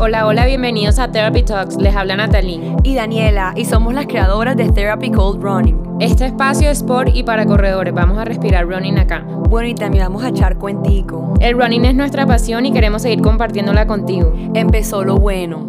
Hola, hola, bienvenidos a Therapy Talks. Les habla Natalie y Daniela, y somos las creadoras de Therapy Cold Running. Este espacio es por y para corredores. Vamos a respirar running acá. Bueno, y también vamos a echar cuentico. El running es nuestra pasión y queremos seguir compartiéndola contigo. Empezó lo bueno.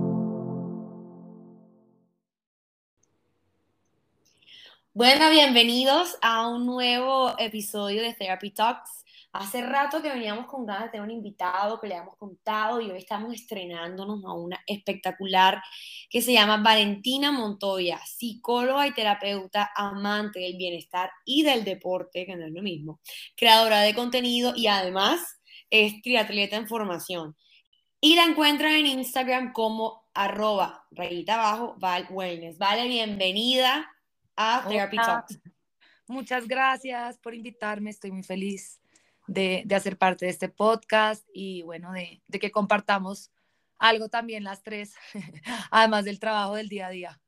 Bueno, bienvenidos a un nuevo episodio de Therapy Talks. Hace rato que veníamos con ganas de tener un invitado que le habíamos contado y hoy estamos estrenándonos a una espectacular que se llama Valentina Montoya, psicóloga y terapeuta, amante del bienestar y del deporte, que no es lo mismo, creadora de contenido y además es triatleta en formación. Y la encuentran en Instagram como @_ValWellness. Vale, bienvenida a Therapy Talks. Muchas gracias por invitarme, estoy muy feliz de hacer parte de este podcast y bueno, de que compartamos algo también las tres, además del trabajo del día a día.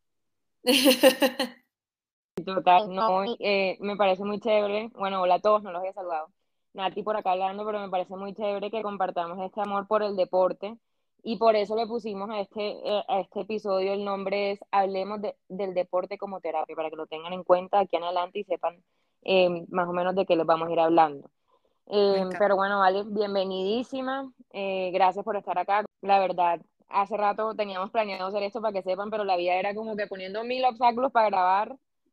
Total, no, me parece muy chévere, bueno, hola a todos, no los había saludado, Nati por acá hablando, pero me parece muy chévere que compartamos este amor por el deporte y por eso le pusimos a este episodio el nombre es Hablemos del deporte como terapia, para que lo tengan en cuenta aquí en adelante y sepan más o menos de qué les vamos a ir hablando. Pero bueno, vale, bienvenidísima, gracias por estar acá, la verdad. Hace rato teníamos planeado hacer esto para que sepan, pero la vida era como que poniendo 1000 obstáculos para grabar.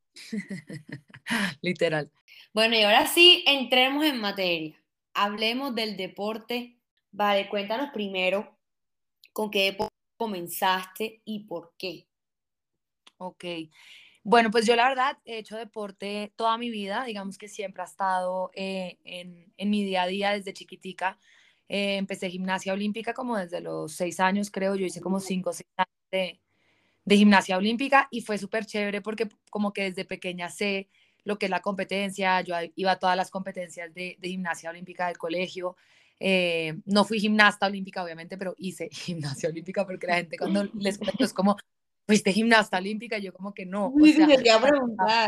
Literal. Bueno, y ahora sí, entremos en materia. Hablemos del deporte. Vale, cuéntanos primero con qué deporte comenzaste y por qué. Ok. Bueno, pues yo la verdad he hecho deporte toda mi vida, digamos que siempre ha estado en mi día a día desde chiquitica. Empecé gimnasia olímpica como desde los 6 años, creo. Yo hice como 5 o 6 años de gimnasia olímpica y fue súper chévere porque como que desde pequeña sé lo que es la competencia, yo iba a todas las competencias de gimnasia olímpica del colegio. No fui gimnasta olímpica, obviamente, pero hice gimnasia olímpica porque la gente cuando les cuento es como, ¿fuiste gimnasta olímpica? Y yo como que no, o sea, Me quería preguntar.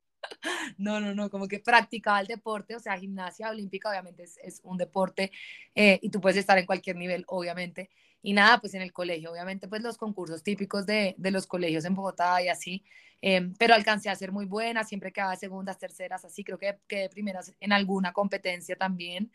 no, como que practicaba el deporte, o sea, gimnasia olímpica obviamente es un deporte y tú puedes estar en cualquier nivel, obviamente. Y nada, pues en el colegio, obviamente, pues los concursos típicos de los colegios en Bogotá y así, pero alcancé a ser muy buena, siempre quedaba de segundas, terceras, así, creo que quedé primeras en alguna competencia también.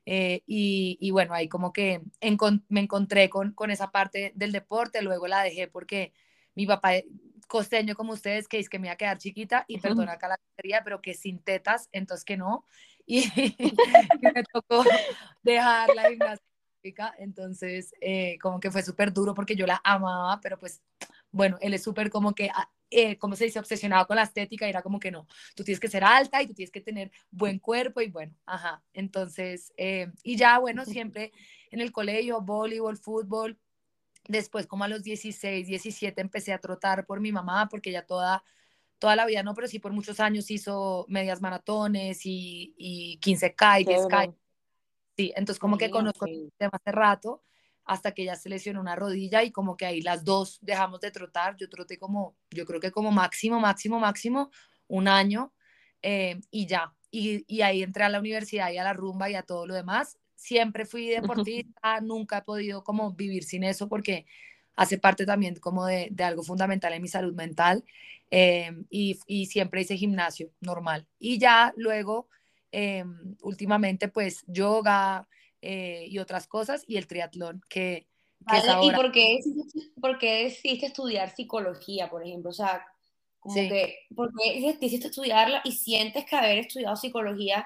Y bueno, ahí como que me encontré con esa parte del deporte, luego la dejé porque mi papá costeño como ustedes, que es que me iba a quedar chiquita y perdona acá la tontería, pero que sin tetas, entonces que no. Y me tocó dejar la gimnasia, entonces como que fue súper duro porque yo la amaba, pero pues bueno, él es súper como que, ¿cómo se dice? Obsesionado con la estética y era como que no, tú tienes que ser alta y tú tienes que tener buen cuerpo y bueno, ajá. Entonces, y ya bueno, siempre en el colegio, voleibol, fútbol. Después, como a los 16, 17, empecé a trotar por mi mamá, porque ella toda la vida no, pero sí por muchos años hizo medias maratones y 15K y 10K. Sí, entonces como que conozco el tema hace rato, hasta que ella se lesionó una rodilla y como que ahí las dos dejamos de trotar. Yo troté como, yo creo que como máximo un año y ya. Y ahí entré a la universidad y a la rumba y a todo lo demás. Siempre fui deportista, nunca he podido como vivir sin eso porque hace parte también como de algo fundamental en mi salud mental y siempre hice gimnasio normal. Y ya luego últimamente pues yoga y otras cosas y el triatlón que es Vale, ¿y ahora. por qué decidiste estudiar psicología, por ejemplo? O sea, como Sí. que, ¿por qué decidiste estudiarla y sientes que haber estudiado psicología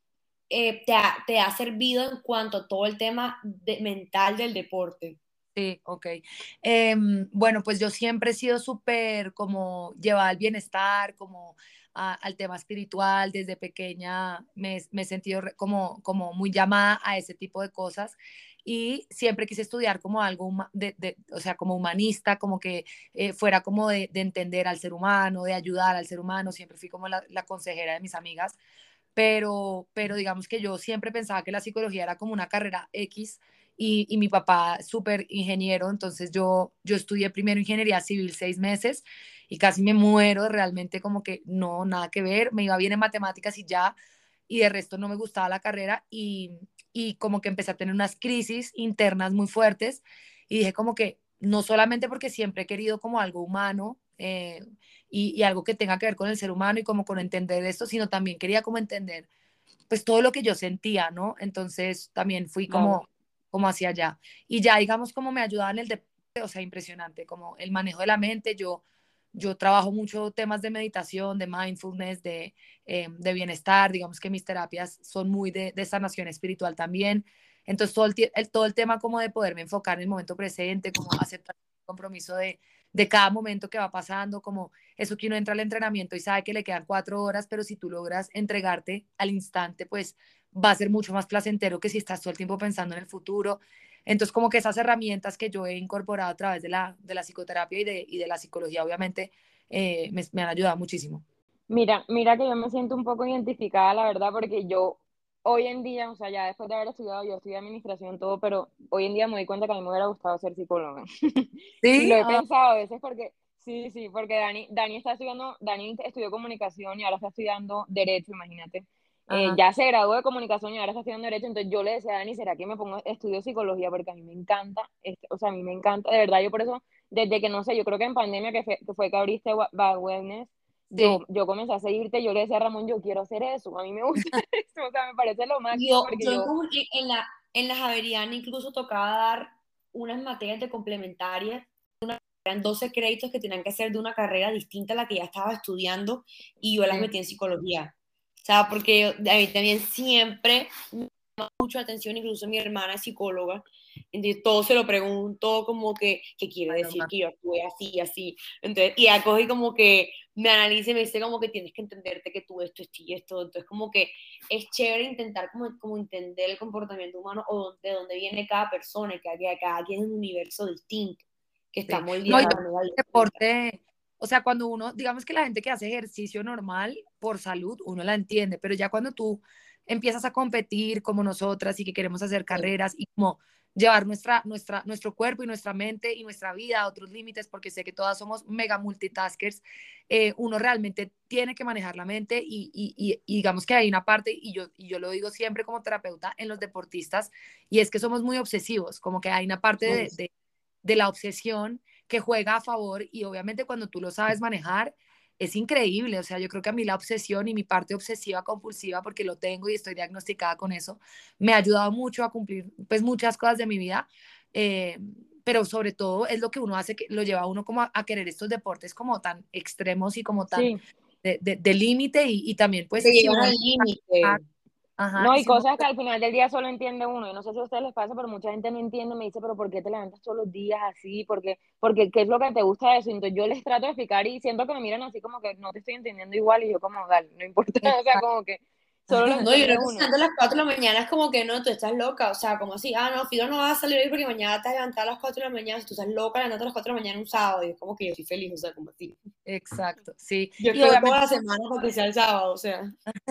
te ha servido en cuanto a todo el tema mental del deporte? Sí, ok. Bueno, pues yo siempre he sido súper como llevada al bienestar, como al tema espiritual. Desde pequeña me he sentido como muy llamada a ese tipo de cosas y siempre quise estudiar como algo, o sea, como humanista, como que fuera como de entender al ser humano, de ayudar al ser humano. Siempre fui como la consejera de mis amigas, pero digamos que yo siempre pensaba que la psicología era como una carrera X y mi papá súper ingeniero, entonces yo estudié primero ingeniería civil 6 meses y casi me muero, realmente como que no, nada que ver, me iba bien en matemáticas y ya, y de resto no me gustaba la carrera y como que empecé a tener unas crisis internas muy fuertes y dije como que no solamente porque siempre he querido como algo humano, y algo que tenga que ver con el ser humano y como con entender esto, sino también quería como entender pues todo lo que yo sentía, ¿no? Entonces también fui Claro. como hacia allá. Y ya digamos como me ayudaba en el deporte, o sea, impresionante, como el manejo de la mente, yo trabajo mucho temas de meditación, de mindfulness, de bienestar, digamos que mis terapias son muy de sanación espiritual también. Entonces todo el tema como de poderme enfocar en el momento presente, como aceptar el compromiso de cada momento que va pasando, como eso que uno entra al entrenamiento y sabe que le quedan 4 horas, pero si tú logras entregarte al instante, pues va a ser mucho más placentero que si estás todo el tiempo pensando en el futuro. Entonces, como que esas herramientas que yo he incorporado a través de la psicoterapia y de la psicología, obviamente, me han ayudado muchísimo. Mira que yo me siento un poco identificada, la verdad, porque yo hoy en día, o sea, ya después de haber estudiado, yo estudié administración, todo, pero hoy en día me doy cuenta que a mí me hubiera gustado ser psicóloga. Y Sí, lo he pensado a veces porque, sí, porque Dani está estudiando, Dani estudió comunicación y ahora está estudiando derecho, imagínate. ajá. Ya se graduó de comunicación y ahora está estudiando derecho, entonces yo le decía a Dani, ¿será que me pongo estudio psicología? Porque a mí me encanta, o sea, a mí me encanta, de verdad, yo por eso, desde que no sé, yo creo que en pandemia que fue que abriste Bad Wellness, Sí. yo comencé a seguirte, yo le decía a Ramón, yo quiero hacer eso, a mí me gusta eso, o sea, me parece lo máximo porque Yo yo, en la Javeriana incluso tocaba dar unas materias de complementarias, eran 12 créditos que tenían que ser de una carrera distinta a la que ya estaba estudiando y yo las Sí. metí en psicología. O sea, porque a mí también siempre me llama mucho la atención, incluso mi hermana es psicóloga, entonces todo se lo pregunto como que, ¿qué quiere Bueno, decir que yo actúe así, así? Entonces, y ella coge como que me analiza y me dice como que tienes que entenderte que tú esto y esto, entonces como que es chévere intentar como entender el comportamiento humano o de dónde viene cada persona, que cada quien es un universo distinto, que está sí. No, moldeado y de claro, manera distinta. deporte, o sea, cuando uno, digamos que la gente que hace ejercicio normal por salud, uno la entiende, pero ya cuando tú empiezas a competir como nosotras y que queremos hacer Sí. carreras y como llevar nuestro cuerpo y nuestra mente y nuestra vida a otros límites, porque sé que todas somos mega multitaskers, uno realmente tiene que manejar la mente y digamos que hay una parte, y yo lo digo siempre como terapeuta en los deportistas, y es que somos muy obsesivos, como que hay una parte Uy, de la obsesión que juega a favor y obviamente cuando tú lo sabes manejar es increíble, o sea, yo creo que a mí la obsesión y mi parte obsesiva compulsiva, porque lo tengo y estoy diagnosticada con eso, me ha ayudado mucho a cumplir pues muchas cosas de mi vida, eh, pero sobre todo es lo que uno hace, que lo lleva a uno como a querer estos deportes como tan extremos y como tan sí. de límite y también que pues te si llevan uno al no... límite. Ajá, No, y y si uno... cosas que al final del día solo entiende uno. Y no sé si a ustedes les pasa, pero mucha gente no entiende. Me dice, pero ¿por qué te levantas todos los días así? Porque ¿qué es lo que te gusta de eso? Entonces yo les trato de explicar y siento que me miran así como que no te estoy entendiendo igual. Y yo como, dale, no importa. O sea, como que solo lo No, y uno entiende que se uno. levanta a las 4 de la mañana es como que no, tú estás loca, o sea, como así, no, Fido no va a salir hoy porque mañana te vas a levantar a las 4 de la mañana, si tú estás loca, levantarte a las 4 de la mañana un sábado, y es como que yo soy feliz, o sea, como así. Exacto, sí. Yo Y espero toda obviamente la semana para que sea el sábado, o sea.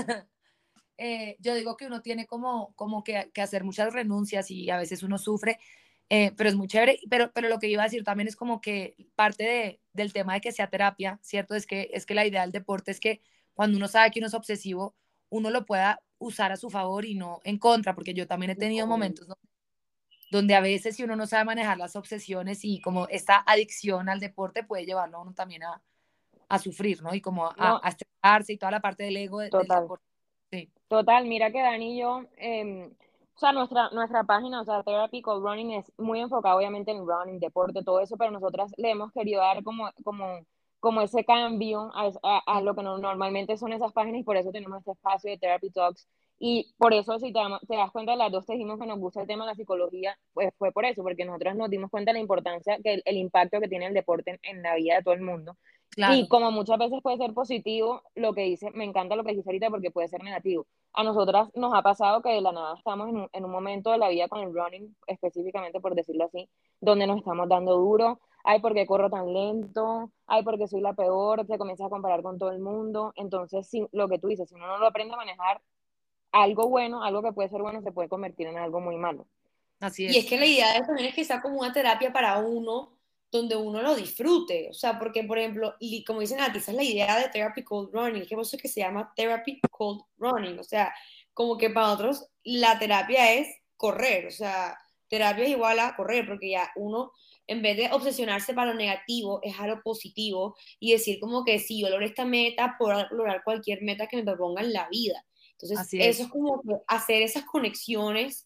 yo digo que uno tiene como que hacer muchas renuncias y a veces uno sufre, pero es muy chévere. Pero lo que iba a decir también es como que parte del tema de que sea terapia, ¿cierto? Es que la idea del deporte es que cuando uno sabe que uno es obsesivo, uno lo pueda usar a su favor y no en contra, porque yo también he tenido momentos, ¿no?, donde a veces si uno no sabe manejar las obsesiones y como esta adicción al deporte puede llevarlo a uno también a sufrir, ¿no? Y como No, a estresarse y toda la parte del ego del total. deporte. Sí, Total, mira que Dani y yo, o sea, nuestra página, o sea, Therapy Called Running es muy enfocada obviamente en running, deporte, todo eso, pero nosotras le hemos querido dar como ese cambio a sí, lo que normalmente son esas páginas y por eso tenemos este espacio de Therapy Talks. Y por eso, si te das cuenta, las dos te dijimos que nos gusta el tema de la psicología, pues fue por eso, porque nosotras nos dimos cuenta de la importancia, que el impacto que tiene el deporte en la vida de todo el mundo. Y claro. como muchas veces puede ser positivo, lo que dice, me encanta lo que dice ahorita porque puede ser negativo. A nosotras nos ha pasado que de la nada estamos en un momento de la vida con el running, específicamente por decirlo así, donde nos estamos dando duro. Ay, ¿por qué corro tan lento? Ay, porque soy la peor, te comienzas a comparar con todo el mundo. Entonces, si, lo que tú dices, si uno no lo aprende a manejar, algo bueno, algo que puede ser bueno, se puede convertir en algo muy malo. Así Y es es. que la idea de eso también es que sea como una terapia para uno, donde uno lo disfrute. O sea, porque, por ejemplo, y como dicen a ti, esa es la idea de Therapy Cold Running, que por eso es que se llama Therapy Cold Running. O sea, como que para nosotros la terapia es correr. O sea, terapia es igual a correr, porque ya uno, en vez de obsesionarse para lo negativo, es a lo positivo y decir como que si yo logro esta meta, puedo lograr cualquier meta que me proponga en la vida. Entonces, Así eso es. es como que hacer esas conexiones,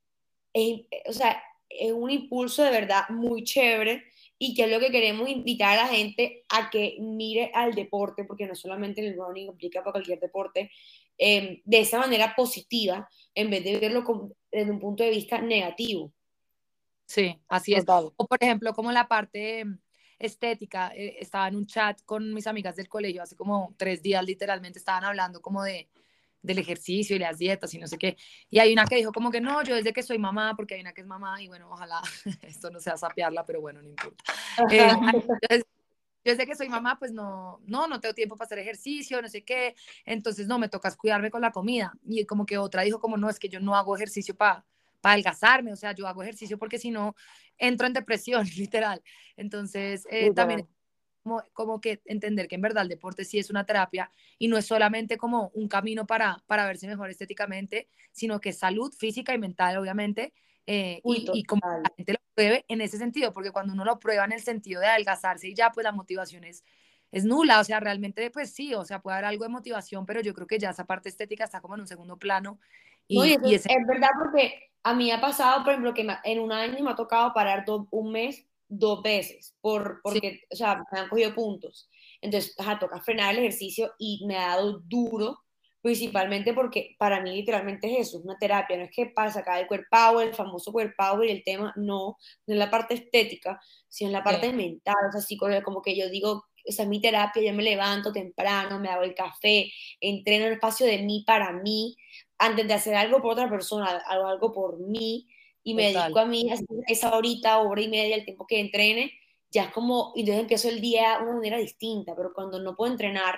o sea, es un impulso de verdad muy chévere y que es lo que queremos invitar a la gente a que mire al deporte, porque no solamente el running aplica para cualquier deporte, de esa manera positiva, en vez de verlo desde un punto de vista negativo. Sí, así es. Total. O por ejemplo, como la parte estética, estaba en un chat con mis amigas del colegio hace como 3 días, literalmente estaban hablando como del ejercicio y las dietas y no sé qué. Y hay una que dijo como que no, yo desde que soy mamá, porque hay una que es mamá y bueno, ojalá esto no sea sapearla, pero bueno, no importa. Entonces, yo desde que soy mamá, pues no tengo tiempo para hacer ejercicio, no sé qué, entonces no, me tocas cuidarme con la comida. Y como que otra dijo como no, es que yo no hago ejercicio para adelgazarme, o sea, yo hago ejercicio porque si no, entro en depresión, literal. Entonces, también Literal. como que entender que en verdad el deporte sí es una terapia y no es solamente como un camino para verse mejor estéticamente, sino que es salud física y mental, obviamente, Uy, y como total. la gente lo pruebe en ese sentido, porque cuando uno lo prueba en el sentido de adelgazarse y ya, pues la motivación es nula, o sea, realmente, pues sí, o sea, puede haber algo de motivación, pero yo creo que ya esa parte estética está como en un segundo plano No, y y eso ese, es verdad porque a mí ha pasado, por ejemplo, que en un año me ha tocado parar un mes 2 veces, sí, porque, o sea, me han cogido puntos. Entonces, ajá, toca frenar el ejercicio y me ha dado duro, principalmente porque para mí literalmente es eso, es una terapia, no es que para sacar el core power, el famoso core power y el tema, no es la parte estética, sino en la sí, parte mental, o sea, como que yo digo, esa es mi terapia, yo me levanto temprano, me hago el café, entreno en el espacio de mí para mí, antes de hacer algo por otra persona, hago algo por mí y me dedico total. a mí, así esa horita, hora y media, el tiempo que entrene, ya es como, entonces empiezo el día de una manera distinta, pero cuando no puedo entrenar,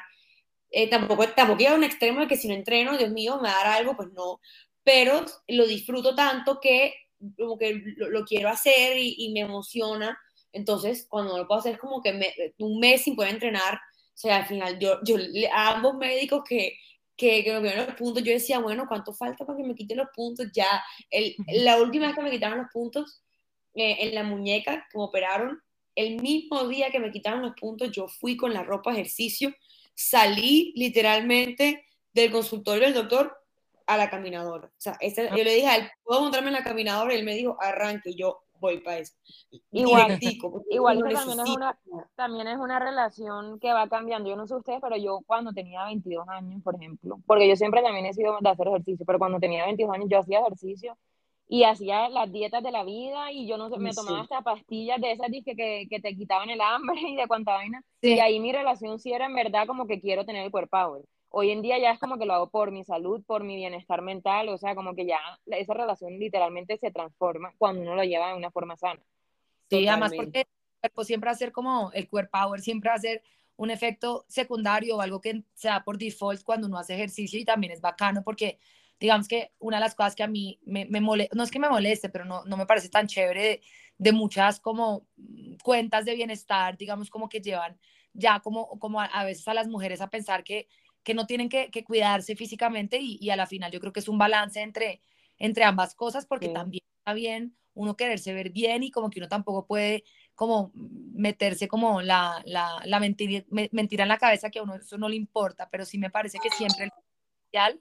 tampoco llego a un extremo de que si no entreno, Dios mío, me va a dar algo, pues no, pero lo disfruto tanto que como que lo quiero hacer y me emociona, entonces cuando no lo puedo hacer es como que un mes sin poder entrenar, o sea, al final yo a ambos médicos que me dieron los puntos, yo decía, bueno, ¿cuánto falta para que me quiten los puntos? Ya, la última vez que me quitaron los puntos en la muñeca, que me operaron, el mismo día que me quitaron los puntos, yo fui con la ropa de ejercicio, salí literalmente del consultorio del doctor a la caminadora. O sea, yo le dije a él, ¿puedo montarme en la caminadora? Y él me dijo, arranque, y yo voy para eso. Igual, Directico, porque yo igual lo eso necesito. también es una relación que va cambiando. Yo no sé ustedes, pero yo cuando tenía 22 años, por ejemplo, porque yo siempre también he sido de hacer ejercicio, pero cuando tenía 22 años yo hacía ejercicio y hacía las dietas de la vida y yo no sé, Uy, me tomaba sí. hasta pastillas de esas que te quitaban el hambre y de cuánta vaina. Y Sí, ahí mi relación sí era en verdad como que quiero tener el cuerpo power. Hoy en día ya es como que lo hago por mi salud, por mi bienestar mental, o sea, como que ya esa relación literalmente se transforma cuando uno lo lleva de una forma sana. sí, además Totalmente. porque el cuerpo siempre va a ser como el core power, siempre va a ser un efecto secundario o algo que se da por default cuando uno hace ejercicio y también es bacano porque digamos que una de las cosas que a mí me molesta, no es que me moleste, pero no me parece tan chévere de muchas como cuentas de bienestar, digamos como que llevan ya como a veces a las mujeres a pensar que no tienen que cuidarse físicamente y a la final yo creo que es un balance entre ambas cosas porque Sí. también está bien uno quererse ver bien y como que uno tampoco puede como meterse como la mentira en la cabeza que a uno eso no le importa, pero sí me parece que siempre el ideal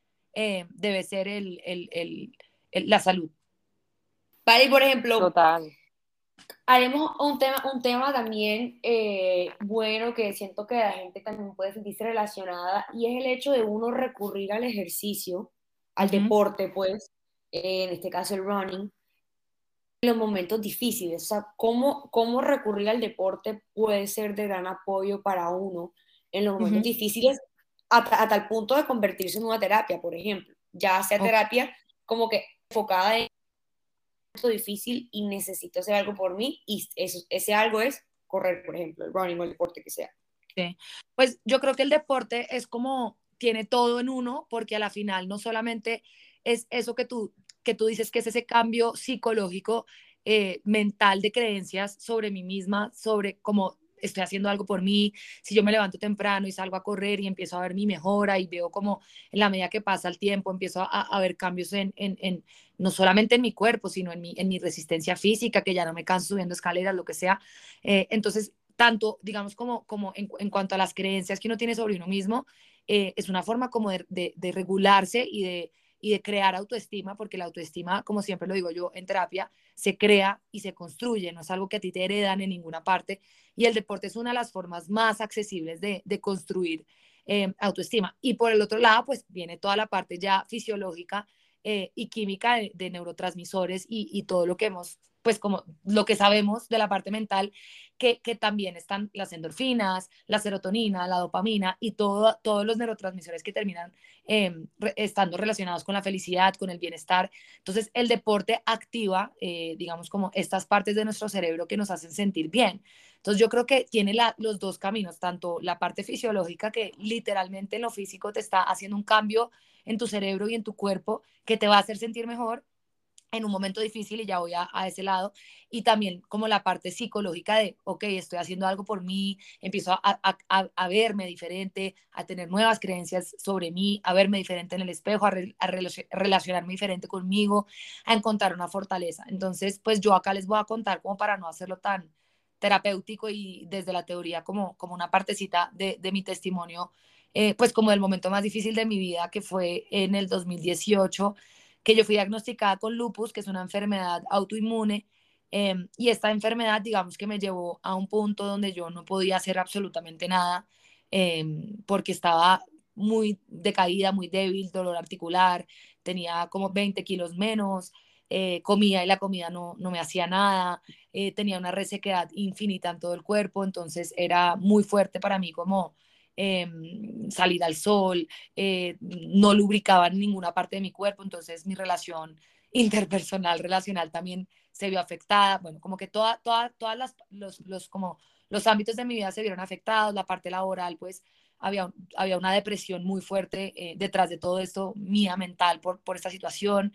debe ser la salud. Vale, y por ejemplo, Total. haremos un tema también bueno que siento que la gente también puede sentirse relacionada y es el hecho de uno recurrir al ejercicio, al Ujú, deporte, pues, en este caso el running, en los momentos difíciles. O sea, cómo recurrir al deporte puede ser de gran apoyo para uno en los momentos ujú. difíciles a tal punto de convertirse en una terapia, por ejemplo. Ya sea Ok. terapia como que enfocada en esto difícil y necesito hacer algo por mí y ese algo es correr, por ejemplo, el running o el deporte que sea. Sí. Pues yo creo que el deporte es como, tiene todo en uno, porque a la final no solamente es eso que tú dices que es ese cambio psicológico, mental de creencias sobre mí misma, sobre como estoy haciendo algo por mí, si yo me levanto temprano y salgo a correr y empiezo a ver mi mejora y veo como en la medida que pasa el tiempo empiezo a ver cambios no solamente en mi cuerpo, sino en mi resistencia física, que ya no me canso subiendo escaleras, lo que sea. Entonces, tanto, digamos, como en cuanto a las creencias que uno tiene sobre uno mismo, es una forma como de regularse y de crear autoestima, porque la autoestima, como siempre lo digo yo en terapia, se crea y se construye, no es algo que a ti te heredan en ninguna parte, y el deporte es una de las formas más accesibles de construir autoestima. Y por el otro lado, pues viene toda la parte ya fisiológica y química de neurotransmisores y todo lo que hemos, pues como lo que sabemos de la parte mental, que también están las endorfinas, la serotonina, la dopamina y todos los neurotransmisores que terminan estando relacionados con la felicidad, con el bienestar. Entonces, el deporte activa, digamos, como estas partes de nuestro cerebro que nos hacen sentir bien. Entonces, yo creo que tiene los dos caminos, tanto la parte fisiológica, que literalmente en lo físico te está haciendo un cambio en tu cerebro y en tu cuerpo que te va a hacer sentir mejor en un momento difícil, y ya voy a ese lado, y también como la parte psicológica de, ok, estoy haciendo algo por mí, empiezo a verme diferente, a tener nuevas creencias sobre mí, a verme diferente en el espejo, relacionarme diferente conmigo, a encontrar una fortaleza. Entonces, pues yo acá les voy a contar como para no hacerlo tan terapéutico y desde la teoría como una partecita de mi testimonio, pues como del momento más difícil de mi vida, que fue en el 2018, que yo fui diagnosticada con lupus, que es una enfermedad autoinmune, y esta enfermedad, digamos que me llevó a un punto donde yo no podía hacer absolutamente nada, porque estaba muy decaída, muy débil, dolor articular, tenía como 20 kilos menos, comía y la comida no me hacía nada, tenía una resequedad infinita en todo el cuerpo, entonces era muy fuerte para mí como salir al sol, no lubricaba ninguna parte de mi cuerpo, entonces mi relación interpersonal, relacional también se vio afectada, bueno, como que todas como los ámbitos de mi vida se vieron afectados, la parte laboral, pues había una depresión muy fuerte detrás de todo esto, mía mental por esta situación.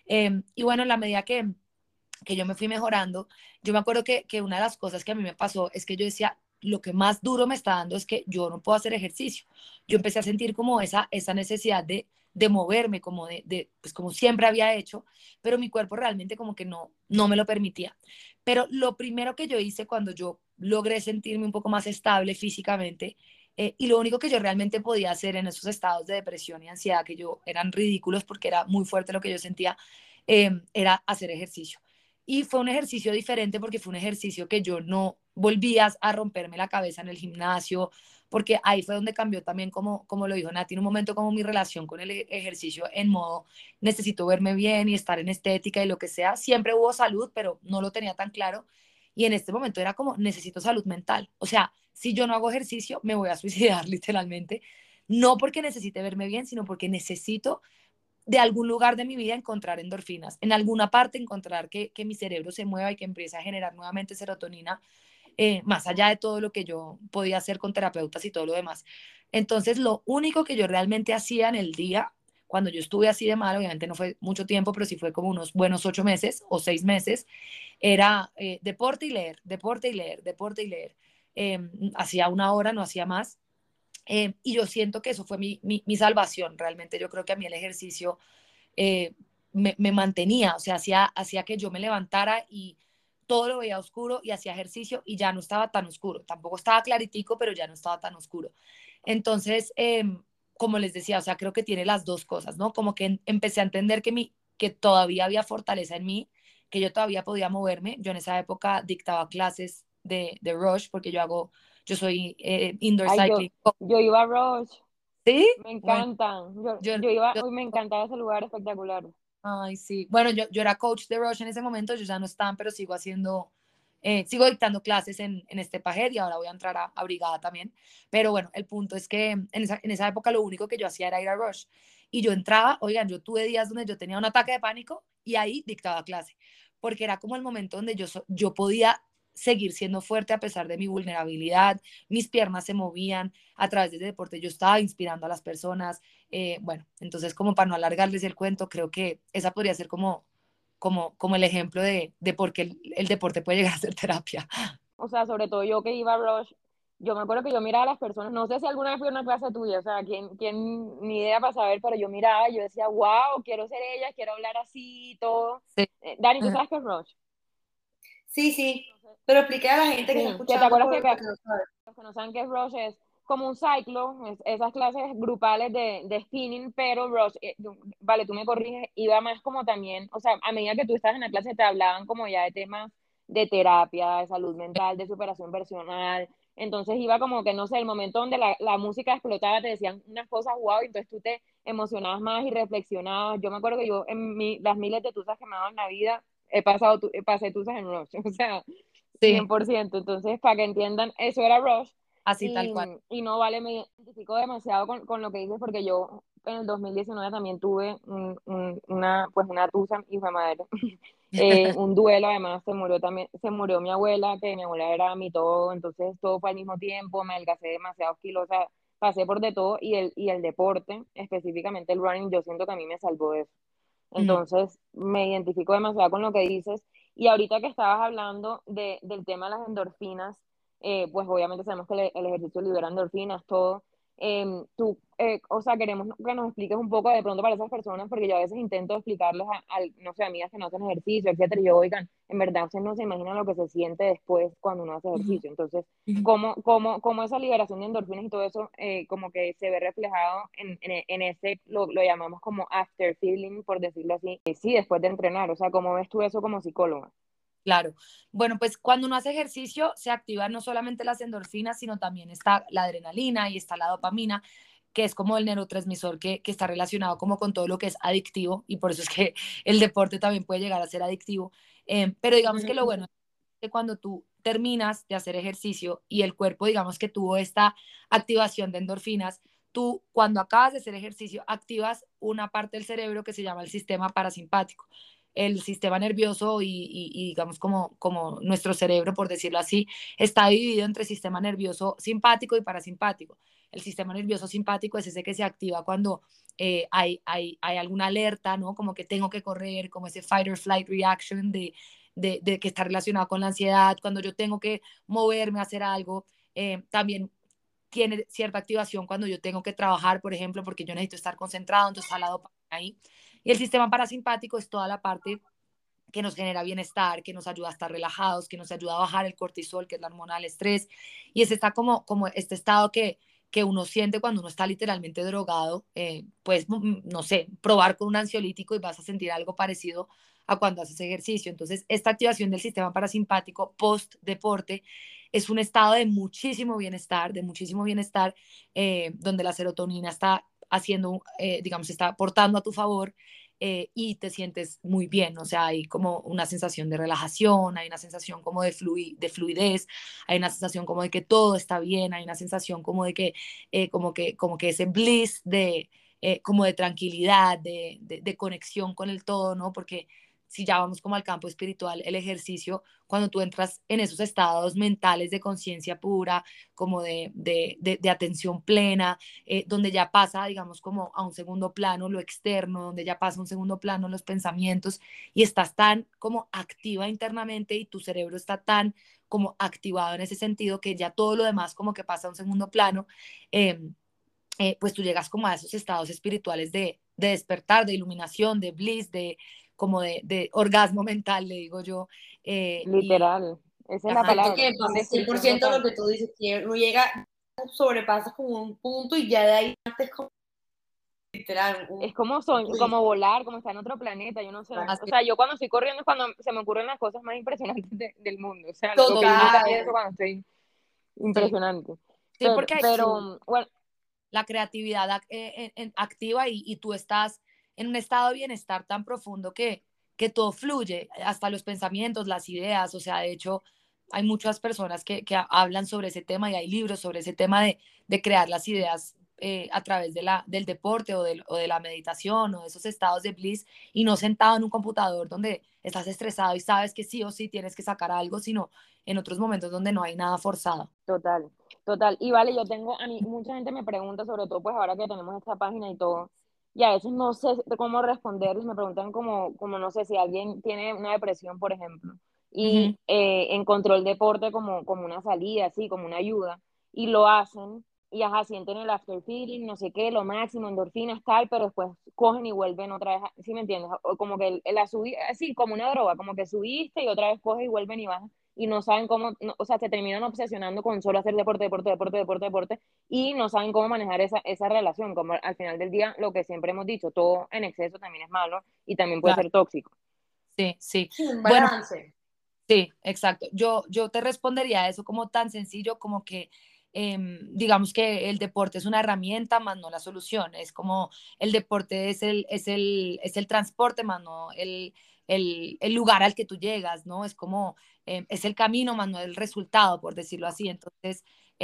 Y bueno, en la medida que yo me fui mejorando, yo me acuerdo que una de las cosas que a mí me pasó es que yo decía, lo que más duro me está dando es que yo no puedo hacer ejercicio. Yo empecé a sentir como esa necesidad de moverme, pues como siempre había hecho, pero mi cuerpo realmente como que no me lo permitía. Pero lo primero que yo hice cuando yo logré sentirme un poco más estable físicamente, y lo único que yo realmente podía hacer en esos estados de depresión y ansiedad que yo eran ridículos porque era muy fuerte lo que yo sentía, era hacer ejercicio. Y fue un ejercicio diferente porque fue un ejercicio que yo no volvía a romperme la cabeza en el gimnasio, porque ahí fue donde cambió también, como lo dijo Nati, en un momento como mi relación con el ejercicio en modo, necesito verme bien y estar en estética y lo que sea. Siempre hubo salud, pero no lo tenía tan claro. Y en este momento era como, necesito salud mental. O sea, si yo no hago ejercicio, me voy a suicidar literalmente. No porque necesite verme bien, sino porque necesito de algún lugar de mi vida encontrar endorfinas, en alguna parte encontrar que mi cerebro se mueva y que empiece a generar nuevamente serotonina, más allá de todo lo que yo podía hacer con terapeutas y todo lo demás. Entonces, lo único que yo realmente hacía en el día, cuando yo estuve así de mal, obviamente no fue mucho tiempo, pero sí fue como unos buenos 8 meses o 6 meses, era deporte y leer, deporte y leer, deporte y leer. Hacía una hora, no hacía más, y yo siento que eso fue mi salvación. Realmente yo creo que a mí el ejercicio eh, me mantenía, o sea, hacía que yo me levantara y todo lo veía oscuro y hacía ejercicio y ya no estaba tan oscuro. Tampoco estaba claritico, pero ya no estaba tan oscuro. Entonces, como les decía, o sea, creo que tiene las dos cosas, ¿no? Como que empecé a entender que todavía había fortaleza en mí, que yo todavía podía moverme. Yo en esa época dictaba clases de Rush porque yo soy indoor Ay, cycling. yo iba a Roche, ¿Sí? me Bueno, encantan. yo, Yo iba, yo uy, me encantaba ese lugar espectacular. ay, sí. Bueno, yo era coach de Rush en ese momento, yo ya no están, pero sigo dictando clases en este Pajet y ahora voy a entrar a Brigada también. Pero bueno, el punto es que en esa época lo único que yo hacía era ir a Rush. Y yo entraba, oigan, yo tuve días donde yo tenía un ataque de pánico y ahí dictaba clase, porque era como el momento donde yo podía seguir siendo fuerte a pesar de mi vulnerabilidad, mis piernas se movían, a través de ese deporte yo estaba inspirando a las personas, bueno, entonces como para no alargarles el cuento, creo que esa podría ser como el ejemplo de por qué el deporte puede llegar a ser terapia. o sea, sobre todo yo que iba a Rush, yo me acuerdo que yo miraba a las personas, no sé si alguna vez fui a una clase tuya, o sea, ni idea para saber, pero yo miraba y yo decía, wow, quiero ser ella, quiero hablar así y todo. Sí. Dani, ¿tú sabes qué es Rush? Sí, sí, pero expliqué a la gente que está Sí, que te escuchando acuerdas por que lo que no sabe. los que no saben qué es Rush es como un cyclo, esas clases grupales de spinning, pero Rush, vale, tú me corriges, iba más como también, o sea, a medida que tú estás en la clase te hablaban como ya de temas de terapia, de salud mental, de superación personal, entonces iba como que, no sé, el momento donde la música explotaba, te decían unas cosas wow, y entonces tú te emocionabas más y reflexionabas. Yo me acuerdo que yo en las miles de tusas que me daban en la vida, pasé tusas en Rush, o sea, Sí, 100%. Entonces, para que entiendan, eso era Rush. así tal Y, cual. y no vale, me identifico demasiado con lo que dices porque yo en el 2019 también tuve una tusa, hijo de madre. Un duelo, además se murió mi abuela, que mi abuela era mi todo, entonces todo fue al mismo tiempo, me adelgacé demasiados kilos, o sea, pasé por de todo y el deporte, específicamente el running, yo siento que a mí me salvó de eso. Mm, Entonces, me identifico demasiado con lo que dices. Y ahorita que estabas hablando del tema de las endorfinas, pues obviamente sabemos que el ejercicio libera endorfinas, todo. O sea, queremos que nos expliques un poco de pronto para esas personas, porque yo a veces intento explicarles no sé, amigas que no hacen ejercicio, etcétera, y yo, oigan, en verdad ustedes no se imaginan lo que se siente después cuando uno hace ujú, ejercicio. Entonces, ujú. cómo esa liberación de endorfinas y todo eso, como que se ve reflejado en ese, lo llamamos como after feeling, por decirlo así, sí, después de entrenar, o sea, ¿cómo ves tú eso como psicóloga? Claro. Bueno, pues cuando uno hace ejercicio se activan no solamente las endorfinas, sino también está la adrenalina y está la dopamina, que es como el neurotransmisor que está relacionado como con todo lo que es adictivo y por eso es que el deporte también puede llegar a ser adictivo. Pero digamos que lo bueno es que cuando tú terminas de hacer ejercicio y el cuerpo, digamos que tuvo esta activación de endorfinas, tú cuando acabas de hacer ejercicio activas una parte del cerebro que se llama el sistema parasimpático. El sistema nervioso y digamos como nuestro cerebro, por decirlo así, está dividido entre sistema nervioso simpático y parasimpático. El sistema nervioso simpático es ese que se activa cuando hay alguna alerta, ¿no? Como que tengo que correr, como ese fight or flight reaction de que está relacionado con la ansiedad, cuando yo tengo que moverme, hacer algo. También tiene cierta activación cuando yo tengo que trabajar, por ejemplo, porque yo necesito estar concentrado, entonces está la dopamina ahí. Y el sistema parasimpático es toda la parte que nos genera bienestar, que nos ayuda a estar relajados, que nos ayuda a bajar el cortisol, que es la hormona del estrés. Y ese está como este estado que uno siente cuando uno está literalmente drogado. Pues, no sé, probar con un ansiolítico y vas a sentir algo parecido a cuando haces ejercicio. Entonces, esta activación del sistema parasimpático post deporte es un estado de muchísimo bienestar, donde la serotonina está haciendo, digamos, está aportando a tu favor, y te sientes muy bien, o sea, hay como una sensación de relajación, hay una sensación como de fluidez, hay una sensación como de que todo está bien, hay una sensación como de que, como que ese bliss como de tranquilidad, de conexión con el todo, ¿no? Porque si ya vamos como al campo espiritual, el ejercicio, cuando tú entras en esos estados mentales de conciencia pura, como de atención plena, donde ya pasa, digamos, como a un segundo plano lo externo, donde ya pasa a un segundo plano los pensamientos y estás tan como activa internamente y tu cerebro está tan como activado en ese sentido que ya todo lo demás como que pasa a un segundo plano. eh, pues tú llegas como a esos estados espirituales de despertar, de iluminación, de bliss, de orgasmo mental, le digo yo. Y, Literal, esa es la ajá, Siento palabra, que pasa descripción 100% lo total. que tú dices, que uno llega, sobrepasas como un punto y ya de ahí antes como literal, Es como, como volar, como estar en otro planeta, yo no sé. O así, sea, yo cuando estoy corriendo es cuando se me ocurren las cosas más impresionantes del mundo. O sea, lo que yo nunca total. pienso cuando estoy sí, impresionante. sí, porque hay Pero bueno, la creatividad activa y tú estás en un estado de bienestar tan profundo que todo fluye, hasta los pensamientos, las ideas, o sea, de hecho, hay muchas personas que hablan sobre ese tema y hay libros sobre ese tema de crear las ideas, a través del deporte o de la meditación o de esos estados de bliss y no sentado en un computador donde estás estresado y sabes que sí o sí tienes que sacar algo, sino en otros momentos donde no hay nada forzado. total, total. Y vale, a mí, mucha gente me pregunta, sobre todo pues ahora que tenemos esta página y todo, y a veces no sé cómo responderles, me preguntan como no sé, si alguien tiene una depresión, por ejemplo, y encontró el deporte como una salida, así, como una ayuda, y lo hacen, y ajá, sienten el after feeling, no sé qué, lo máximo, endorfinas, tal, pero después cogen y vuelven otra vez, ¿sí me entiendes? O como que la subí, así, como una droga, como que subiste y otra vez coges y vuelven y bajan, y no saben cómo, no, o sea, se terminan obsesionando con solo hacer deporte, deporte, deporte, deporte, deporte, y no saben cómo manejar esa relación, como al final del día, lo que siempre hemos dicho, todo en exceso también es malo y también puede Claro, ser tóxico. sí, sí. Sí, un Bueno, balance. sí, exacto. Yo te respondería a eso como tan sencillo como que digamos que el deporte es una herramienta, más no la solución. Es como el deporte es el transporte, más no el lugar al que tú llegas, ¿no? Es como, es el camino, más no el resultado, por decirlo así. Entonces,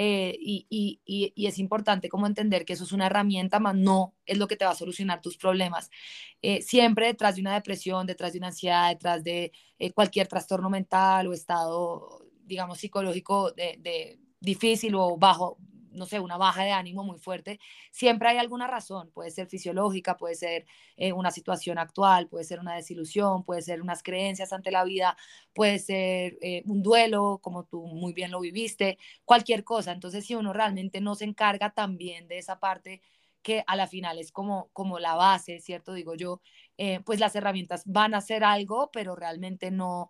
y es importante como entender que eso es una herramienta, más no es lo que te va a solucionar tus problemas. Siempre detrás de una depresión, detrás de una ansiedad, detrás de cualquier trastorno mental o estado, digamos, psicológico de difícil o bajo, no sé, una baja de ánimo muy fuerte, siempre hay alguna razón, puede ser fisiológica, puede ser una situación actual, puede ser una desilusión, puede ser unas creencias ante la vida, puede ser un duelo, como tú muy bien lo viviste, cualquier cosa. Entonces, si uno realmente no se encarga también de esa parte, que a la final es como la base, ¿cierto? Digo yo, pues las herramientas van a hacer algo, pero realmente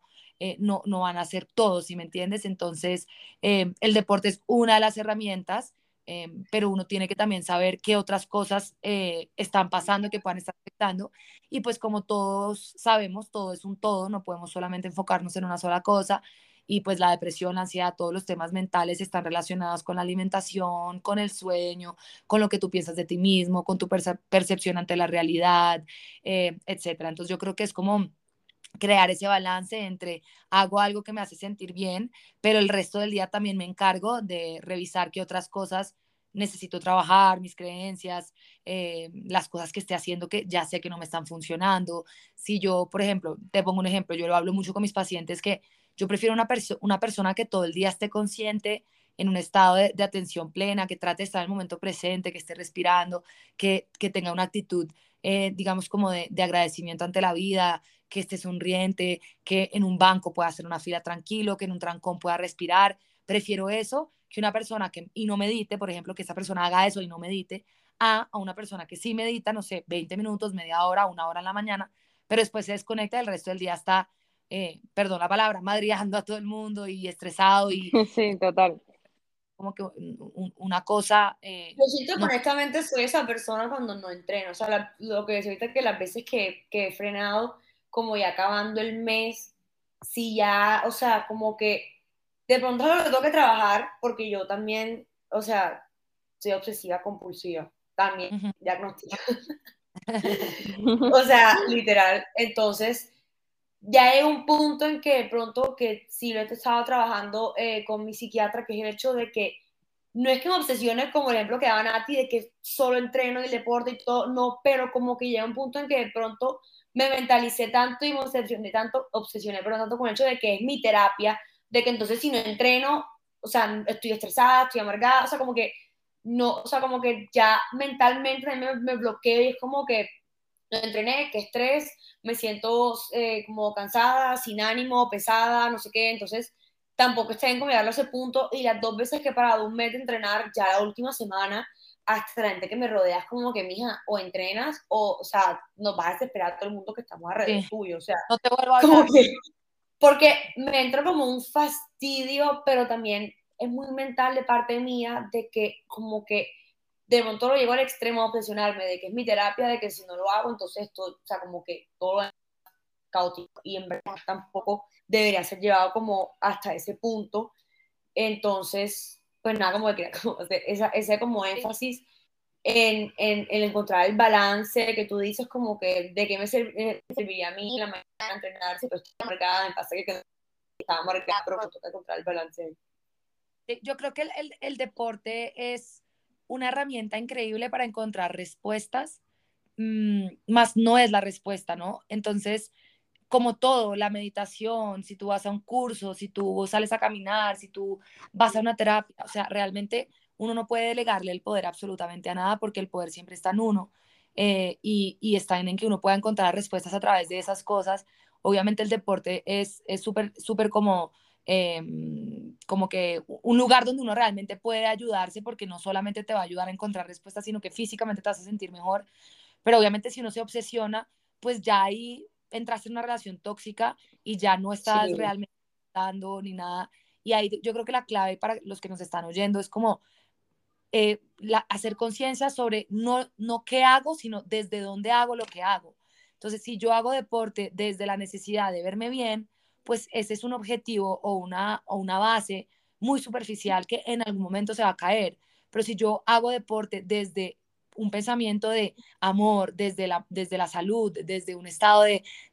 no van a hacer todo, ¿sí me entiendes? Entonces, el deporte es una de las herramientas, pero uno tiene que también saber qué otras cosas están pasando, que puedan estar afectando. Y pues como todos sabemos, todo es un todo, no podemos solamente enfocarnos en una sola cosa. Y pues la depresión, la ansiedad, todos los temas mentales están relacionados con la alimentación, con el sueño, con lo que tú piensas de ti mismo, con tu percepción ante la realidad, etcétera. Entonces yo creo que es como crear ese balance entre hago algo que me hace sentir bien, pero el resto del día también me encargo de revisar qué otras cosas necesito trabajar, mis creencias, las cosas que esté haciendo que ya sé que no me están funcionando. Si yo, por ejemplo, te pongo un ejemplo, yo lo hablo mucho con mis pacientes que yo prefiero una persona que todo el día esté consciente, en un estado de atención plena, que trate de estar en el momento presente, que esté respirando, que tenga una actitud, digamos, como de agradecimiento ante la vida, que esté sonriente, que en un banco pueda hacer una fila tranquilo, que en un trancón pueda respirar. Prefiero eso que una persona que y no medite, por ejemplo, que esa persona haga eso y no medite, a una persona que sí medita, no sé, 20 minutos, media hora, una hora en la mañana, pero después se desconecta y el resto del día está, perdón la palabra, madreando a todo el mundo y estresado y Sí, total. como que una cosa, Yo siento que no. honestamente soy esa persona cuando no entreno. O sea, lo que decía ahorita que las veces que he frenado, como ya acabando el mes, si ya, o sea, como que de pronto lo que tengo que trabajar, porque yo también, o sea, soy obsesiva compulsiva, también Uh -huh. diagnosticada. O sea, literal. Entonces, ya hay un punto en que de pronto que sí lo he estado trabajando con mi psiquiatra, que es el hecho de que no es que me obsesione como el ejemplo que daba Nati de que solo entreno y deporte y todo, no, pero como que llega un punto en que de pronto me mentalicé tanto y me obsesioné, pero tanto con el hecho de que es mi terapia, de que entonces si no entreno, o sea, estoy estresada, estoy amargada, o sea, como que no, o sea, como que ya mentalmente me bloqueo y es como que no entrené, qué estrés, me siento como cansada, sin ánimo, pesada, no sé qué, entonces tampoco está bien como llegarlo a ese punto y las dos veces que he parado un mes de entrenar, ya la última semana, hasta la gente que me rodea es como que, mija, o entrenas o sea, nos vas a desesperar todo el mundo que estamos alrededor Sí, tuyo, o sea, no te vuelvo a como hablar. que, porque me entra como un fastidio, pero también es muy mental de parte mía de que como que de pronto lo llego al extremo a obsesionarme, de que es mi terapia, de que si no lo hago, entonces todo, o sea, como que todo es caótico y en verdad tampoco debería ser llevado como hasta ese punto. Entonces, pues nada, como que como ese como énfasis en encontrar el balance que tú dices, como que de qué me serviría a mí la mañana entrenar, si pues estoy marcada, me pasa que estaba marcada, pero me toca encontrar el balance. Yo creo que el deporte es una herramienta increíble para encontrar respuestas, más no es la respuesta, ¿no? Entonces, como todo, la meditación, si tú vas a un curso, si tú sales a caminar, si tú vas a una terapia, o sea, realmente uno no puede delegarle el poder absolutamente a nada porque el poder siempre está en uno y está en que uno pueda encontrar respuestas a través de esas cosas obviamente el deporte es súper, súper como que un lugar donde uno realmente puede ayudarse, porque no solamente te va a ayudar a encontrar respuestas, sino que físicamente te vas a sentir mejor. Pero obviamente si uno se obsesiona, pues ya ahí entraste en una relación tóxica y ya no estás Sí, realmente dando ni nada. Y ahí yo creo que la clave para los que nos están oyendo es como hacer conciencia sobre no qué hago, sino desde dónde hago lo que hago. Entonces, si yo hago deporte desde la necesidad de verme bien, pues ese es un objetivo o una base muy superficial que en algún momento se va a caer. Pero si yo hago deporte desde un pensamiento de amor, desde la salud, desde un estado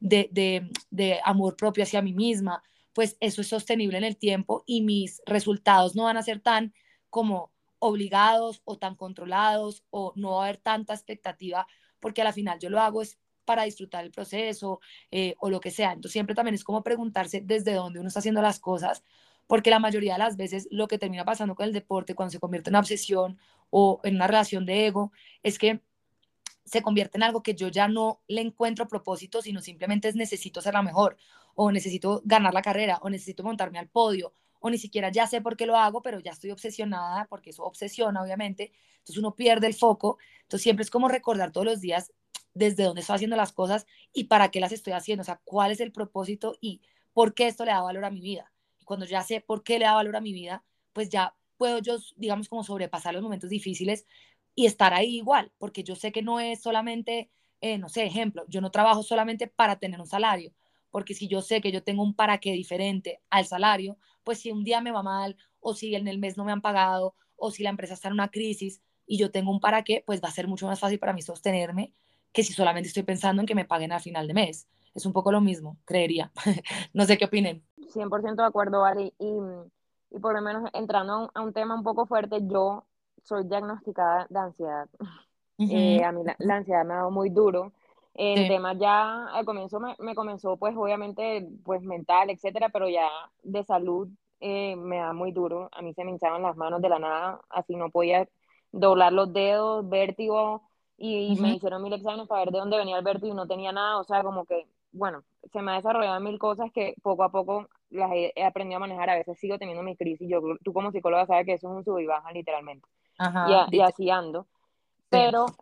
de amor propio hacia mí misma, pues eso es sostenible en el tiempo y mis resultados no van a ser tan como obligados o tan controlados o no va a haber tanta expectativa porque a la final yo lo hago es para disfrutar el proceso o lo que sea. Entonces siempre también es como preguntarse desde dónde uno está haciendo las cosas, porque la mayoría de las veces lo que termina pasando con el deporte cuando se convierte en una obsesión o en una relación de ego es que se convierte en algo que yo ya no le encuentro propósito, sino simplemente es necesito ser la mejor, o necesito ganar la carrera, o necesito montarme al podio, o ni siquiera ya sé por qué lo hago, pero ya estoy obsesionada, porque eso obsesiona, obviamente. Entonces uno pierde el foco. Entonces siempre es como recordar todos los días desde dónde estoy haciendo las cosas y para qué las estoy haciendo, o sea, cuál es el propósito y por qué esto le da valor a mi vida. Y cuando ya sé por qué le da valor a mi vida, pues ya puedo yo, digamos, como sobrepasar los momentos difíciles y estar ahí igual, porque yo sé que no es solamente, no sé, ejemplo, yo no trabajo solamente para tener un salario, porque si yo sé que yo tengo un para qué diferente al salario, pues si un día me va mal, o si en el mes no me han pagado, o si la empresa está en una crisis y yo tengo un para qué, pues va a ser mucho más fácil para mí sostenerme que si solamente estoy pensando en que me paguen al final de mes. Es un poco lo mismo, creería. No sé qué opinen. 100% de acuerdo, Vale. Y por lo menos entrando a un tema un poco fuerte, yo soy diagnosticada de ansiedad. Uh -huh. A mí la ansiedad me ha dado muy duro. En Sí. temas ya, al comienzo me comenzó pues obviamente pues mental, etcétera, pero ya de salud me da muy duro. A mí se me hinchaban las manos de la nada, así no podía doblar los dedos, vértigo, Uh y me -huh. hicieron 1000 exámenes para ver de dónde venía el vértigo y no tenía nada, o sea, como que, bueno, se me ha desarrollado 1000 cosas que poco a poco las he aprendido a manejar. A veces sigo teniendo mis crisis, tú como psicóloga sabes que eso es un sub y baja literalmente, Ajá, y así ando. sí. Pero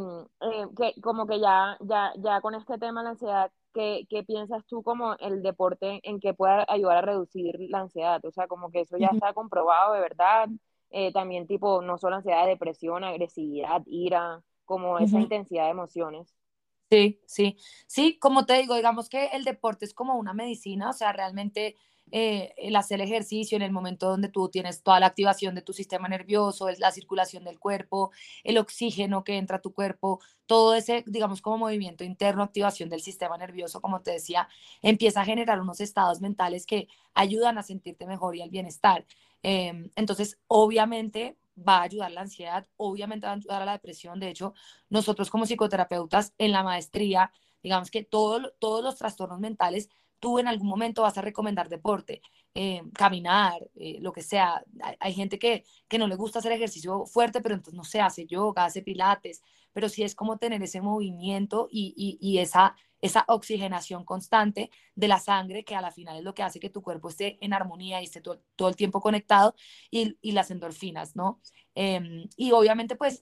que como que ya con este tema de la ansiedad, ¿qué piensas tú como el deporte en que pueda ayudar a reducir la ansiedad? O sea, como que eso ya Uh -huh. está comprobado de verdad. También tipo, no solo ansiedad, depresión, agresividad, ira, como Uh esa -huh. intensidad de emociones. Sí, sí, sí, como te digo, digamos que el deporte es como una medicina, o sea, realmente el hacer ejercicio en el momento donde tú tienes toda la activación de tu sistema nervioso, es la circulación del cuerpo, el oxígeno que entra a tu cuerpo, todo ese, digamos, como movimiento interno, activación del sistema nervioso, como te decía, empieza a generar unos estados mentales que ayudan a sentirte mejor y al bienestar. Entonces, obviamente va a ayudar la ansiedad, obviamente va a ayudar a la depresión. De hecho, nosotros como psicoterapeutas en la maestría, digamos que todos los trastornos mentales, tú en algún momento vas a recomendar deporte, caminar, lo que sea. Hay gente que no le gusta hacer ejercicio fuerte, pero entonces no sé, hace yoga, hace pilates, pero sí es como tener ese movimiento y esa oxigenación constante de la sangre, que a la final es lo que hace que tu cuerpo esté en armonía y esté todo el tiempo conectado, y las endorfinas, ¿no? Y obviamente, pues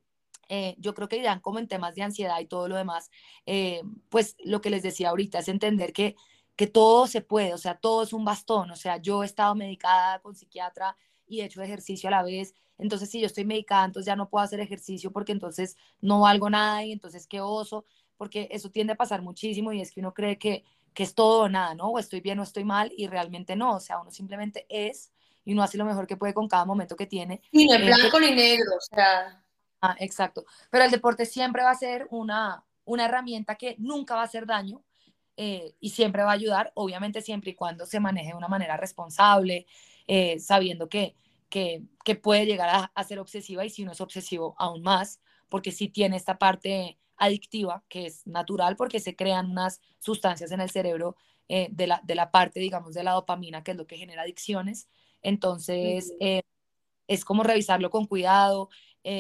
yo creo que irán como en temas de ansiedad y todo lo demás, pues lo que les decía ahorita es entender que todo se puede, o sea, todo es un bastón, o sea, yo he estado medicada con psiquiatra y he hecho ejercicio a la vez, entonces si yo estoy medicada, entonces ya no puedo hacer ejercicio porque entonces no valgo nada y entonces qué oso, porque eso tiende a pasar muchísimo y es que uno cree que es todo o nada, ¿no? O estoy bien o estoy mal y realmente no, o sea, uno simplemente es y uno hace lo mejor que puede con cada momento que tiene. sí, no en Pero blanco ni negro, o sea, exacto. Pero el deporte siempre va a ser una herramienta que nunca va a hacer daño y siempre va a ayudar, obviamente siempre y cuando se maneje de una manera responsable, sabiendo que puede llegar a ser obsesiva y si no es obsesivo aún más, porque sí tiene esta parte adictiva que es natural porque se crean unas sustancias en el cerebro de la parte, digamos, de la dopamina, que es lo que genera adicciones. Entonces, ujú. es como revisarlo con cuidado.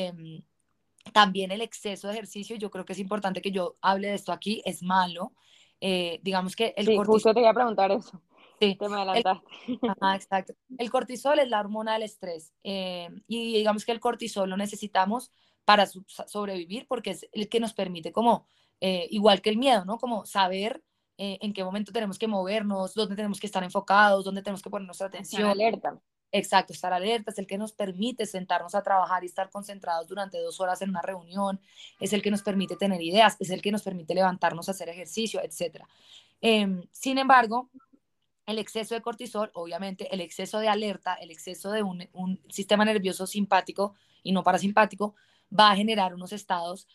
También el exceso de ejercicio, yo creo que es importante que yo hable de esto aquí, es malo. Digamos que el Sí, cortisol, justo te iba a preguntar eso. sí, Te me el adelantaste. Ajá, exacto. El cortisol es la hormona del estrés y digamos que el cortisol lo necesitamos para sobrevivir porque es el que nos permite como, igual que el miedo, ¿no? Como saber en qué momento tenemos que movernos, dónde tenemos que estar enfocados, dónde tenemos que poner nuestra Estar atención. alerta. Exacto, estar alerta, es el que nos permite sentarnos a trabajar y estar concentrados durante 2 horas en una reunión, es el que nos permite tener ideas, es el que nos permite levantarnos a hacer ejercicio, etcétera. Sin embargo, el exceso de cortisol, obviamente, el exceso de alerta, el exceso de un sistema nervioso simpático y no parasimpático, va a generar unos estados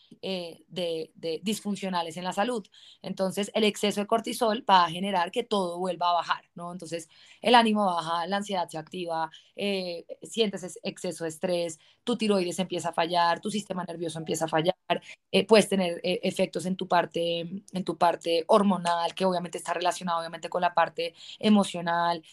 de disfuncionales en la salud. Entonces, el exceso de cortisol va a generar que todo vuelva a bajar, ¿no? Entonces, el ánimo baja, la ansiedad se activa, sientes exceso de estrés, tu tiroides empieza a fallar, tu sistema nervioso empieza a fallar, puedes tener efectos en tu parte hormonal, que obviamente está relacionado obviamente con la parte emocional,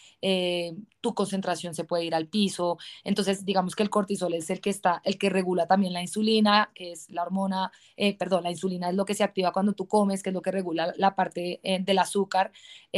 tu concentración se puede ir al piso. Entonces, digamos que el cortisol es el que regula también la insulina, que es la hormona, perdón, la insulina es lo que se activa cuando tú comes, que es lo que regula la parte del azúcar,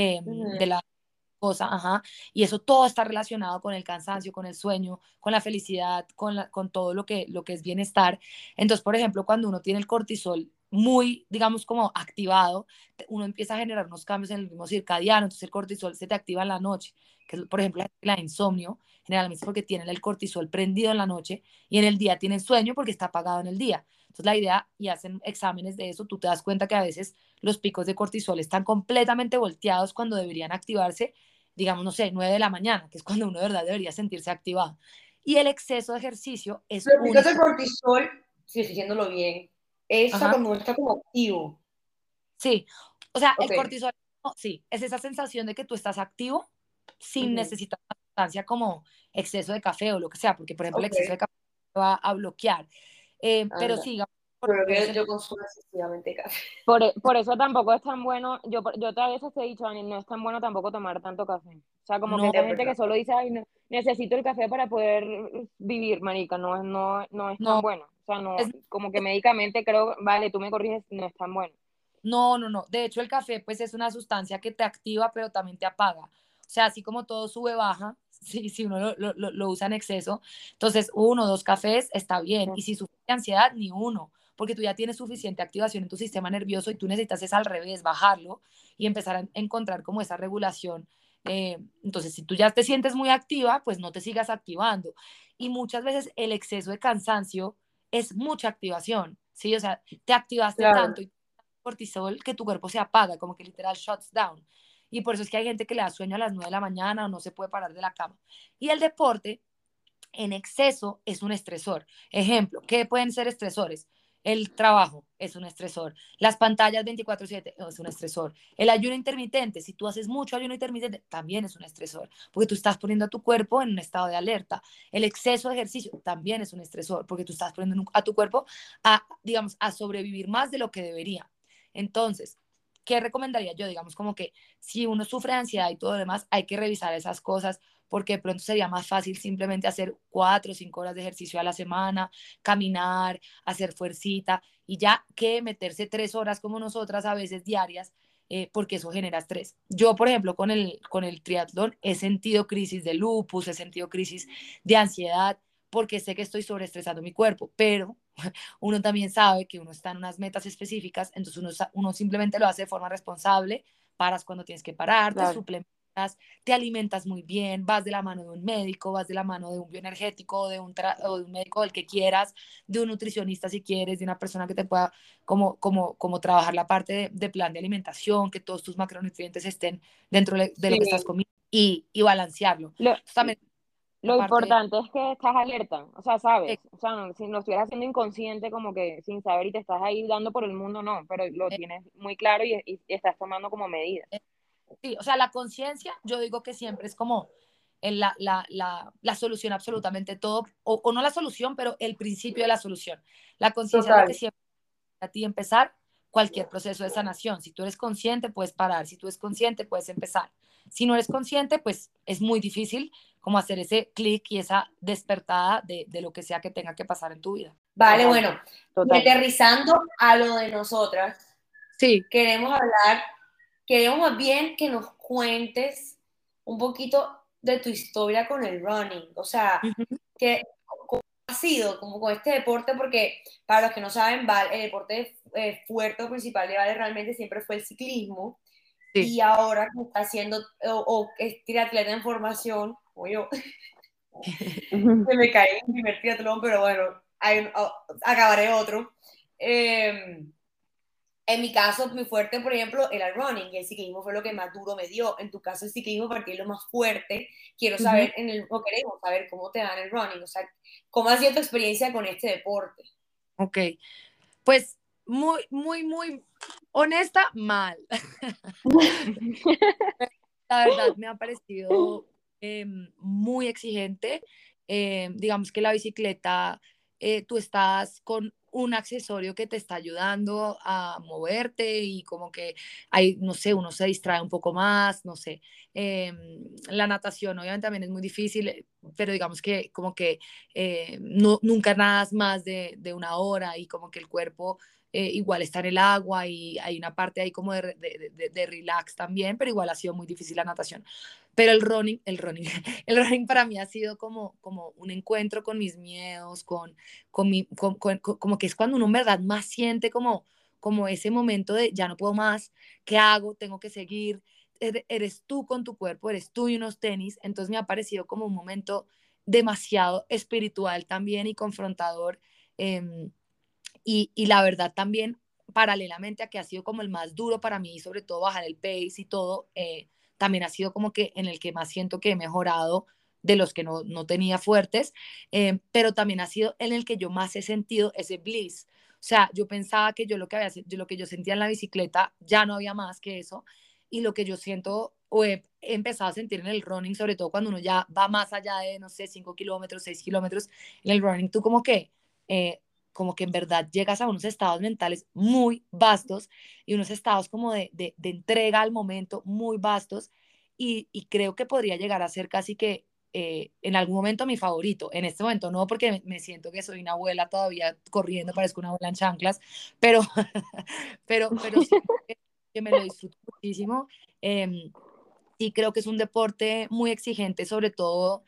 de la cosa, ajá, y eso todo está relacionado con el cansancio, con el sueño, con la felicidad, con todo lo que es bienestar. Entonces, por ejemplo, cuando uno tiene el cortisol muy, digamos, como activado, uno empieza a generar unos cambios en el ritmo circadiano, entonces el cortisol se te activa en la noche, que es, por ejemplo, la insomnio, generalmente es porque tienen el cortisol prendido en la noche y en el día tienen sueño porque está apagado en el día. Entonces la idea, y hacen exámenes de eso, tú te das cuenta que a veces los picos de cortisol están completamente volteados cuando deberían activarse, digamos, no sé, 9 de la mañana, que es cuando uno de verdad debería sentirse activado. Y el exceso de ejercicio es Los un picos de estrés. cortisol, si estoy diciéndolo bien, es Ajá, cuando uno está como activo. sí. O sea, Ok. el cortisol, no, sí, es esa sensación de que tú estás activo sin Ujú. necesitar una sustancia como exceso de café o lo que sea, porque, por ejemplo, el Ok, exceso de café va a bloquear. Pero anda. sí, digamos, Pero cortisol es yo, el... yo consumo excesivamente café. Por eso tampoco es tan bueno, yo a veces te he dicho, Dani, no es tan bueno tampoco tomar tanto café. O sea, como que No, hay Es gente verdad. que solo dice, ay, no, necesito el café para poder vivir, marica, no es tan no, bueno. O sea, no, es como que médicamente creo, vale, tú me corriges, no es tan bueno. No, no, no. De hecho, el café pues es una sustancia que te activa, pero también te apaga. O sea, así como todo sube, baja, si uno lo usa en exceso. Entonces, 1 o 2 cafés está bien. Y si sufres de ansiedad, ni uno, porque tú ya tienes suficiente activación en tu sistema nervioso y tú necesitas es al revés, bajarlo y empezar a encontrar como esa regulación. Entonces, si tú ya te sientes muy activa, pues no te sigas activando. Y muchas veces el exceso de cansancio es mucha activación, ¿sí? O sea, te activaste Claro. tanto y cortisol que tu cuerpo se apaga, como que literal shuts down. Y por eso es que hay gente que le da sueño a las 9 de la mañana o no se puede parar de la cama. Y el deporte en exceso es un estresor. Ejemplo, ¿qué pueden ser estresores? El trabajo es un estresor. Las pantallas 24/7 es un estresor. El ayuno intermitente, si tú haces mucho ayuno intermitente, también es un estresor, porque tú estás poniendo a tu cuerpo en un estado de alerta. El exceso de ejercicio también es un estresor, porque tú estás poniendo a tu cuerpo a, digamos, a sobrevivir más de lo que debería. Entonces, ¿qué recomendaría yo? Digamos, como que si uno sufre de ansiedad y todo lo demás, hay que revisar esas cosas porque de pronto sería más fácil simplemente hacer 4 o 5 horas de ejercicio a la semana, caminar, hacer fuercita y ya que meterse 3 horas como nosotras a veces diarias, porque eso genera estrés. Yo, por ejemplo, con el triatlón he sentido crisis de lupus, he sentido crisis de ansiedad, porque sé que estoy sobreestresando mi cuerpo, pero uno también sabe que uno está en unas metas específicas, entonces uno simplemente lo hace de forma responsable, paras cuando tienes que parar, te Claro. suplementas, te alimentas muy bien, vas de la mano de un médico, vas de la mano de un bioenergético, o de un médico del que quieras, de un nutricionista si quieres, de una persona que te pueda como trabajar la parte de plan de alimentación, que todos tus macronutrientes estén dentro de lo Sí. que estás comiendo y balancearlo. Lo, Entonces, también la lo parte importante es que estás alerta, o sea, de, sabes, o sea, si lo estuvieras haciendo inconsciente, como que sin saber y te estás ahí dando por el mundo, no, pero lo tienes muy claro y estás tomando como medidas. Sí, o sea, la conciencia, yo digo que siempre es como la solución a absolutamente todo, o no la solución, pero el principio de la solución. La conciencia es lo que Total. siempre a ti empezar cualquier proceso de sanación. Si tú eres consciente, puedes parar. Si tú eres consciente, puedes empezar. Si no eres consciente, pues es muy difícil como hacer ese clic y esa despertada de lo que sea que tenga que pasar en tu vida. Vale, Total, bueno, y total. aterrizando a lo de nosotras, Sí, queremos hablar. queremos más bien que nos cuentes un poquito de tu historia con el running, o sea, Ujú. cómo ha sido como con este deporte, porque para los que no saben, el deporte fuerte o principal de Vale realmente siempre fue el ciclismo, Sí. y ahora que está haciendo, o es triatleta en formación, como yo, se me cae el primer triatlón, pero bueno, acabaré otro. Eh, en mi caso, muy fuerte, por ejemplo, era el running y el ciclismo fue lo que más duro me dio. En tu caso, el ciclismo para ti es lo más fuerte. Quiero Ujú. saber, o queremos saber cómo te va en el running, o sea, cómo ha sido tu experiencia con este deporte. Ok, pues muy honesta, mal. La verdad me ha parecido muy exigente. Digamos que la bicicleta, tú estás con un accesorio que te está ayudando a moverte y como que hay, no sé, uno se distrae un poco más, no sé. Em, la natación obviamente también es muy difícil, pero digamos que como que no, nunca nadas más de una hora y como que el cuerpo igual está en el agua y hay una parte ahí como de relax también, pero igual ha sido muy difícil la natación. Pero el running para mí ha sido como un encuentro con mis miedos, como que es cuando uno en verdad más siente como ese momento de ya no puedo más, ¿qué hago? Tengo que seguir. Eres tú con tu cuerpo, eres tú y unos tenis, entonces me ha parecido como un momento demasiado espiritual también y confrontador. Eh, y la verdad también, paralelamente a que ha sido como el más duro para mí, sobre todo bajar el pace y todo, también ha sido como que en el que más siento que he mejorado de los que no tenía fuertes, pero también ha sido en el que yo más he sentido ese bliss. O sea, yo pensaba que lo que yo sentía en la bicicleta ya no había más que eso, y lo que yo siento o he empezado a sentir en el running, sobre todo cuando uno ya va más allá de, no sé, 5 kilómetros, 6 kilómetros, en el running tú eh, como que en verdad llegas a unos estados mentales muy vastos y unos estados como de entrega al momento muy vastos y creo que podría llegar a ser casi que en algún momento mi favorito. En este momento no, porque me siento que soy una abuela todavía corriendo, parezco una abuela en chanclas, pero, pero sí que me lo disfruto muchísimo. Eh, sí creo que es un deporte muy exigente, sobre todo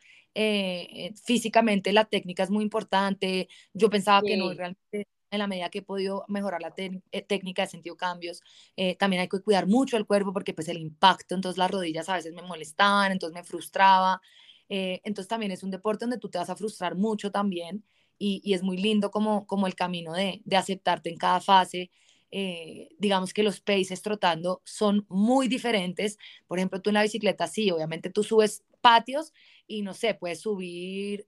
físicamente la técnica es muy importante. Yo pensaba que no, y Sí. realmente en la medida que he podido mejorar la técnica he sentido cambios. También hay que cuidar mucho el cuerpo porque pues el impacto, entonces las rodillas a veces me molestaban, entonces me frustraba. Entonces también es un deporte donde tú te vas a frustrar mucho también y es muy lindo como el camino de aceptarte en cada fase. Digamos que los paces trotando son muy diferentes. Por ejemplo, tú en la bicicleta, sí, obviamente tú subes patios y no sé, puedes subir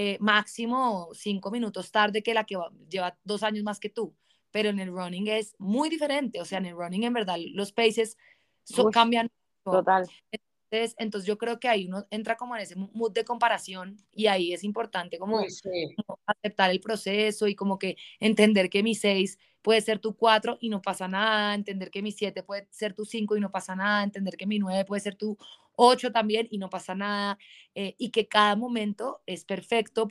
máximo 5 minutos tarde que la que lleva 2 años más que tú, pero en el running es muy diferente, o sea, en el running en verdad los paces Uy, cambian mucho. total. Entonces yo creo que ahí uno entra como en ese mood de comparación y ahí es importante Uy, como, sí. como aceptar el proceso y como que entender que mi 6 puede ser tu 4 y no pasa nada, entender que mi 7 puede ser tu 5 y no pasa nada, entender que mi 9 puede ser tu 8 también y no pasa nada, y que cada momento es perfecto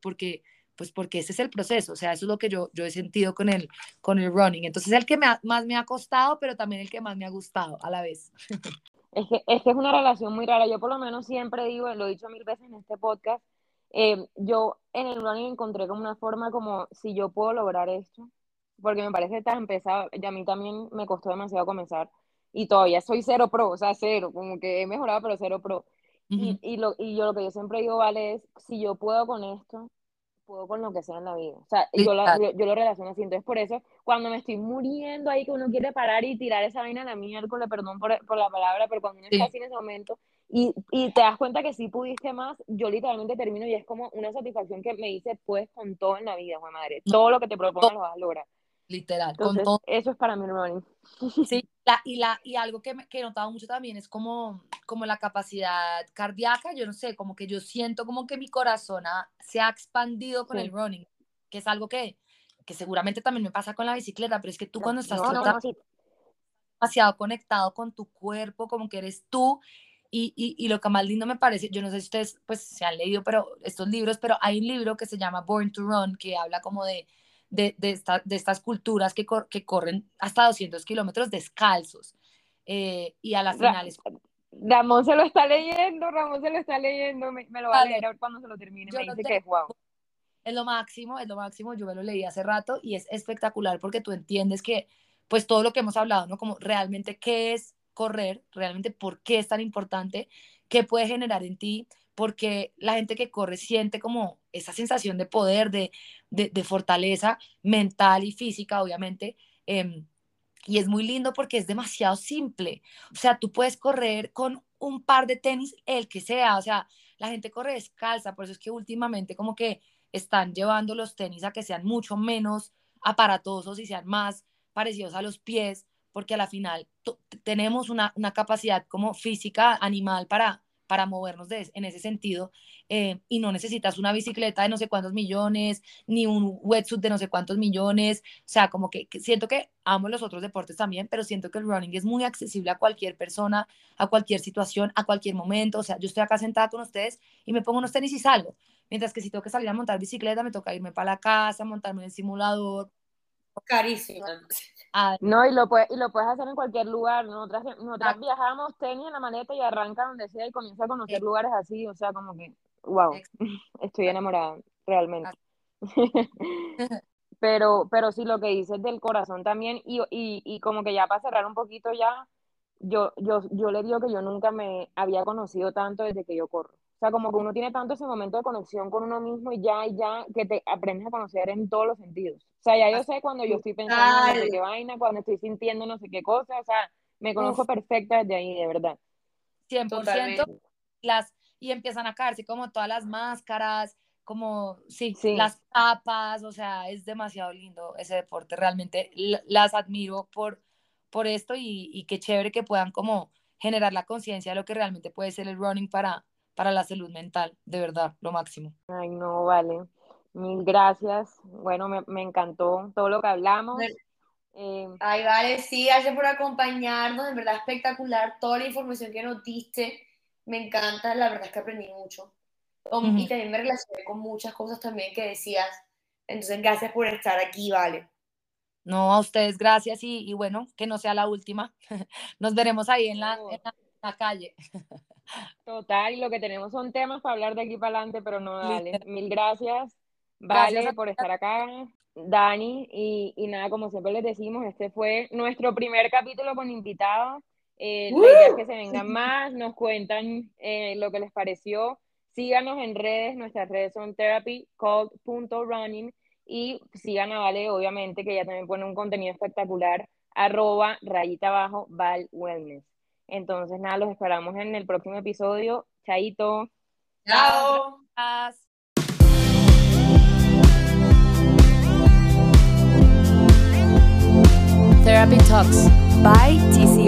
porque ese es el proceso, o sea, eso es lo que yo he sentido con el running. Entonces, el que más me ha costado, pero también el que más me ha gustado a la vez. Es que es una relación muy rara. Yo por lo menos siempre digo, lo he dicho mil veces en este podcast, yo en el running encontré como una forma como si yo puedo lograr esto, porque me parece tan pesado, y a mí también me costó demasiado comenzar, y todavía soy cero pro, o sea, cero, como que he mejorado, pero cero pro. Ujú. Lo que yo siempre digo, vale, es, si yo puedo con esto, puedo con lo que sea en la vida. O sea, Literal. yo lo relaciono así. Entonces, por eso, cuando me estoy muriendo ahí, que uno quiere parar y tirar esa vaina a la miércoles, perdón por la palabra, pero cuando uno está Sí. así en ese momento y te das cuenta que sí pudiste más, yo literalmente termino y es como una satisfacción que me dice, puedes con todo en la vida, Juan Madre. No, Todo lo que te propongas lo vas a lograr. literal, con Entonces, todo. eso es para mí el running. Sí, y algo que he notado mucho también es como la capacidad cardíaca, yo no sé, como que yo siento como que mi corazón se ha expandido con el Sí. running, que es algo que seguramente también me pasa con la bicicleta, pero es que tú No, cuando estás no, no, trotando no, sí. demasiado conectado con tu cuerpo, como que eres tú, y lo que más lindo me parece, yo no sé si ustedes pues se han leído pero estos libros, pero hay un libro que se llama Born to Run, que habla como de estas culturas que corren hasta 200 kilómetros descalzos. y a la final es... Ramón se lo está leyendo, me lo va a leer ahora cuando se lo termine, me dice que es wow. Es lo máximo, yo me lo leí hace rato y es espectacular porque tú entiendes que, pues todo lo que hemos hablado, ¿no? Como realmente qué es correr, realmente por qué es tan importante, qué puede generar en ti, porque la gente que corre siente como esa sensación de poder, de fortaleza mental y física, obviamente, y es muy lindo porque es demasiado simple. O sea, tú puedes correr con un par de tenis, el que sea. O sea, la gente corre descalza, por eso es que últimamente como que están llevando los tenis a que sean mucho menos aparatosos y sean más parecidos a los pies, porque a la final tenemos una capacidad como física, animal para movernos en ese sentido, y no necesitas una bicicleta de no sé cuántos millones, ni un wetsuit de no sé cuántos millones. O sea, como que siento que amo los otros deportes también, pero siento que el running es muy accesible a cualquier persona, a cualquier situación, a cualquier momento. O sea, yo estoy acá sentada con ustedes y me pongo unos tenis y salgo. Mientras que si tengo que salir a montar bicicleta, me toca irme para la casa, montarme en el simulador. Carísimo. No, y lo puedes hacer en cualquier lugar. Nosotras viajamos, tenis en la maleta y arranca donde sea y comienza a conocer lugares así. O sea, como que, wow, estoy enamorada, realmente. Pero sí, lo que dices del corazón también, y como que ya para cerrar un poquito ya, yo le digo que yo nunca me había conocido tanto desde que yo corro. O sea, como que uno tiene tanto ese momento de conexión con uno mismo y ya, que te aprendes a conocer en todos los sentidos. O sea, ya yo sé cuando yo estoy pensando en no sé qué vaina, cuando estoy sintiendo no sé qué cosa, o sea, me conozco perfecta desde ahí, de verdad. 100%. Totalmente. Y empiezan a caerse como todas las máscaras, como, sí, las tapas. O sea, es demasiado lindo ese deporte, realmente las admiro por esto, y qué chévere que puedan como generar la conciencia de lo que realmente puede ser el running para la salud mental, de verdad, lo máximo. Ay, no, vale, mil gracias, bueno, me encantó todo lo que hablamos. Ay, vale, sí, gracias por acompañarnos, en verdad espectacular toda la información que nos diste, me encanta, la verdad es que aprendí mucho. Y también me relacioné con muchas cosas también que decías. Entonces, gracias por estar aquí, Vale. No, a ustedes gracias, y bueno, que no sea la última. Nos veremos ahí en la calle. Total, y lo que tenemos son temas para hablar de aquí para adelante, pero no, dale. Literal. Mil gracias, Gracias Vale, por estar acá, Dani, y nada, como siempre les decimos, este fue nuestro primer capítulo con invitados. La idea es que se vengan más, nos cuentan lo que les pareció. Síganos en redes, nuestras redes son therapycalled.running, y sigan a Vale, obviamente, que ella también pone un contenido espectacular, @_Val_Wellness. Entonces, nada, los esperamos en el próximo episodio. Chaito. Chao. Gracias. Therapy Talks by TC.